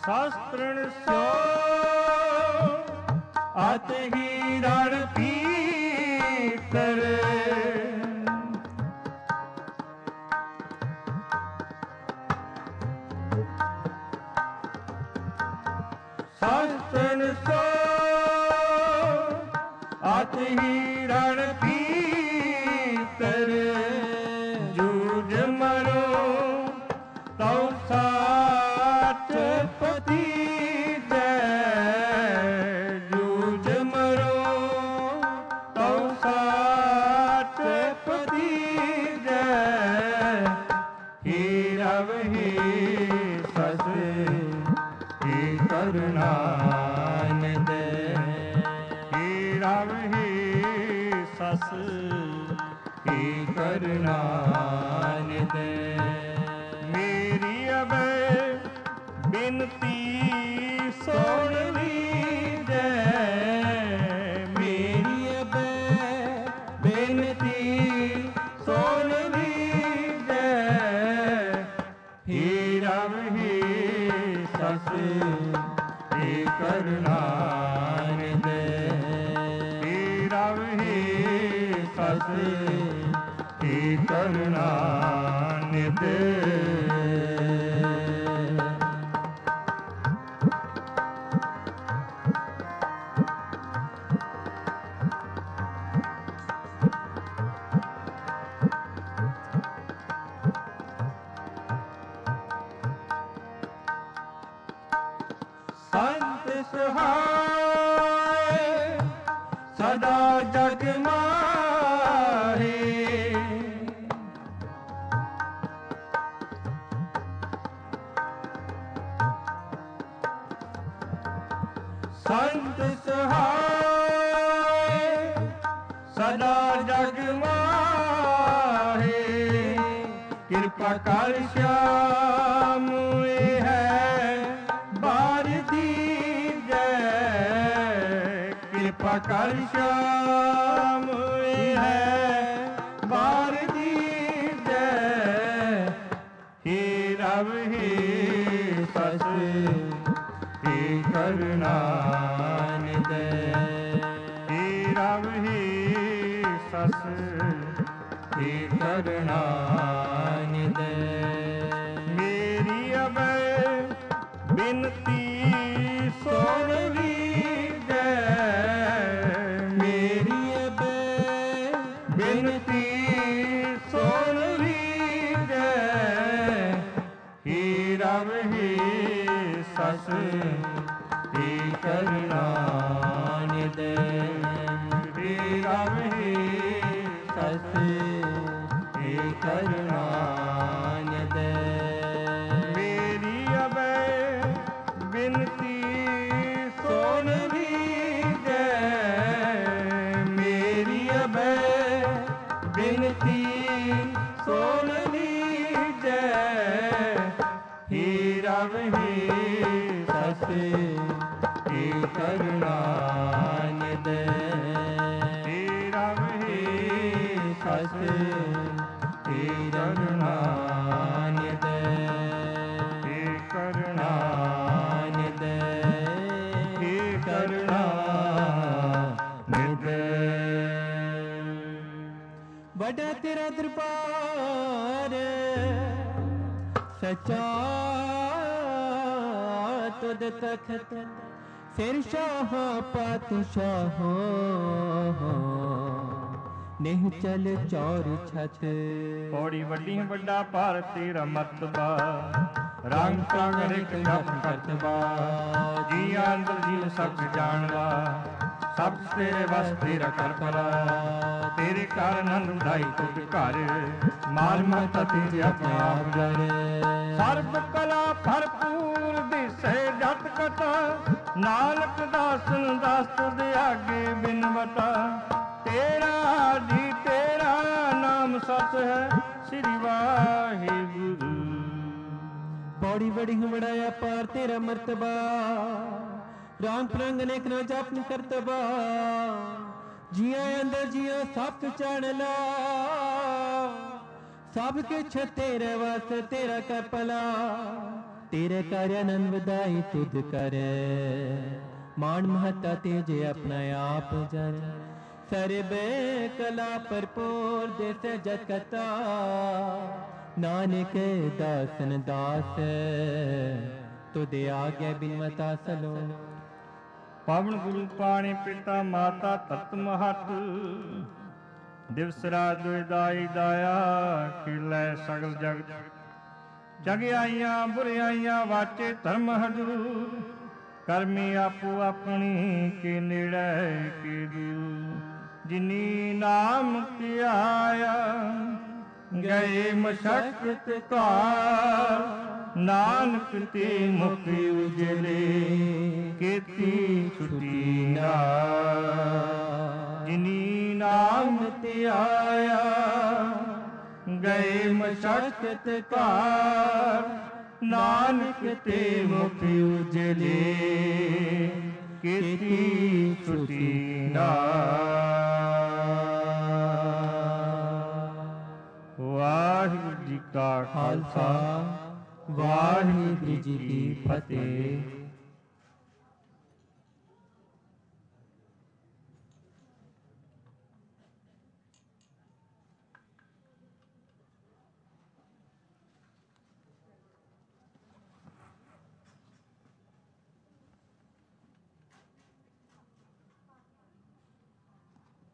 ਸ਼ਾਸਤਰਣ ਸੋ ਅਤ ਹੀ ਰਣ ਪੀਤਰ ਸ਼ਾਸਤਰਣ ਸੋ ਅਤ ਹੀ ਰਣ ਪੀਤਰ ਜੂਝ ਮਰੋ ਤਉ ਸਾਚ ਪਤੀ ਜੈ ਜੂਝ ਮਰੋ ਤਉ ਸਾਚ ਪਤੀ ਜੈ ਹੀ ਰਵ ਹੀ ਸਸ ਹੀ ਕਰੁਣਾ ਨਿਦੇ ਹੀ ਰਵ ਹੀ ਸਸ ਹੀ ਕਰੁਣਾ ਨਿਦੇ ਮੇਰੀ ਅਬੈ ਬਿਨਤੀ ਸੁਣ ਲੀਜੈ ਮੇਰੀ ਅਬੈ ਬਿਨਤੀ ਸੁਣ ਲੀਜੈ ਹੀ ਰਵ ਹੀ ਸਸ ਹੀ ਕਰੁਣਾ ਨਿਦੇ ਹੀ ਰਵ ਹੀ ਸਸ ਹੀ ਕਰੁਣਾ ਨਿਦੇ ਸੰਤ ਸਹਾਇ ਸਦਾ ਜਗ ਮਾਹੀ ਸੰਤ ਸਹਾਇ ਸਦਾ ਜਗ ਮਾਹੀ ਕਿਰਪਾ ਕਰ ਸ਼ਾਮ ਇਹ ਹੈ ਬਾਰ ਦੀਜੈ ਕਿਰਪਾ ਕਰ ਸ਼ਾਮ ਇਹ ਹੈ ਬਾਰ ਦੀਜੈ ਹੀ ਰਵ ਹੀ ਸਸ ਹੀ ਕਰੁਣਾ ਨਿਦੇ ਹੀ ਰਵ ਹੀ ਸਸ ਹੀ ਕਰੁਣਾ ਨਿਦੇ ਮੇਰੀ ਅਬੈ ਬਿਨਤੀ ਸੁਣ ਲੀਜੈ ਮੇਰੀ ਅਬੈ ਬਿਨਤੀ ਸੁਣ ਲੀਜੈ ਹੀ ਰਵ ਹੀ ਸਸ ਹੀ ਕਰੁਣਾ ਨਿਦੇ ਹੀ ਰਵ ਹੀ ਸਸ ਹੀ ਕਰੁਣਾ ਨਿਦੇ ਮੇਰੀ ਅਬੈ ਬਿਨਤੀ ਸੁਣ ਲੀਜੈ ਮੇਰੀ ਅਬੈ ਬਿਨਤੀ ਸੁਣ ਲੀਜੈ ਹੀ ਰਵ ਹੀ ਸਸ ਹੀ ਕਰੁਣਾ ਨਿਦੇ ਹੀ ਰਵ ਹੀ ਸਸ ਹੀ ਕਰੁਣਾ ਨਿਦੇ ਹੀ ਕਰੁਣਾ ਨਿਦੇ ਹੀ ਕਰੁਣਾ ਨਿਦੇ ਵੱਡਾ ਤੇਰਾ ਦਰਬਾਰ ਸਚਾ ਤੁਧ ਤਖਤ ਸਿਰ ਸ਼ਾਹ ਪਾਤਸ਼ਾਹ ਨਹੀਂ ਚਲ ਚੌਰ ਛਤ ਪੌੜੀ ਵੱਡੀ ਵੱਡਾ ਭਾਰਤ ਤੇਰਾ ਮਰਤਬਾ ਰੰਗ ਸੰਗ ਰਿਕ ਜਪ ਕਰਤਬਾ ਜੀ ਅੰਦਰ ਜੀ ਸਭ ਜਾਣਵਾ ਸਭ ਤੇਰੇ ਵਸ ਤੇਰਾ ਕਰ ਭਲਾ ਤੇਰੇ ਕਾਰਨ ਅਨੁਦਾਈ ਤੁਧ ਘਰ ਮਾਲ ਮਤ ਤੇਰੇ ਆਪਣੇ ਆਪ ਜਰ ਸਰਬ ਕਲਾ ਭਰਪੂਰ ਦਿਸੇ ਜਤ ਕਟਾ ਨਾਨਕ ਦਾਸਨ ਦਾਸ ਤੁਧ ਆਗੇ ਬਿਨਵਟਾ ਤੇਰਾ ਜੀ ਤੇਰਾ ਨਾਮ ਸਤ ਹੈ ਸ੍ਰੀ ਵਾਹਿਗੁਰੂ ਪੌੜੀ ਬੜੀ ਬੜਾਇਆ ਪਾਰ ਤੇਰਾ ਮਰਤਬਾ ਰਾਮ ਪ੍ਰੰਗ ਅਨੇਕ ਨਾ ਜਪ ਕਰਤਬਾ ਜੀਆਂ ਅੰਦਰ ਜੀਆਂ ਸਭ ਜਾਣ ਲਾ ਸਭ ਕਿਛ ਤੇਰੇ ਵਾਸਤੇ ਤੇਰਾ ਕਰ ਭਲਾ ਤੇਰੇ ਕਰ ਆਨੰਦ ਵਧਾਈ ਤੁਧ ਕਰ, ਮਾਨ ਮਹਤਾ ਤੇਜੇ ਆਪਣਾ ਆਪ ਜਰ, ਸਰਬੇ ਕਲਾ ਭਰਪੂਰ ਦੇਸੇ ਜਤ ਕਤਾ, ਨਾਨਕ ਦਾਸਨ ਦਾਸ ਤੁਧ ਆਗੇ ਬਿਨਵਤਾ ਸਲੋ। ਪਵਨ ਗੁਰੂ ਪਾਣੀ ਪਿਤਾ ਮਾਤਾ ਤਤ ਮਹਤ, ਦਿਵਸ ਰਾਤ ਦੁਇਦਾਈ ਦਾਇਆ, ਖਿਲੈ ਸਗਲ ਜਗਤ ਜਗਿਆਈਆਂ ਬੁਰਿਆਈਆਂ ਵਾਚੇ ਧਰਮ ਹਜੂਰ, ਕਰਮੀ ਆਪੋ ਆਪਣੀ ਕੇ ਨੇੜੇ ਕੇ ਦੂਰ, ਜਿਨੀ ਨਾਮ ਧਿਆਇਆ ਗਏ ਮਸ਼ਕਤ ਘਾਰ, ਨਾਨਕ ਤੇ ਮੁਖ ਉਜਲੇ ਕੀਤੀ ਛੁਟੀ ਨਾਰ, ਜਿਨੀ ਨਾਮ ਧਿਆਇਆ ਗਏ ਮਸ਼ਕਤ ਘਾਰ, ਨਾਨਕ ਤੇ ਮੁਖ ਉਜਲੇ ਕੀਤੀ ਛੁਟੀ ਨਾਰ। ਵਾਹਿਗੁਰੂ ਜੀ ਕਾ ਖਾਲਸਾ, ਵਾਹਿਗੁਰੂ ਜੀ ਕੀ ਫਤਿਹ।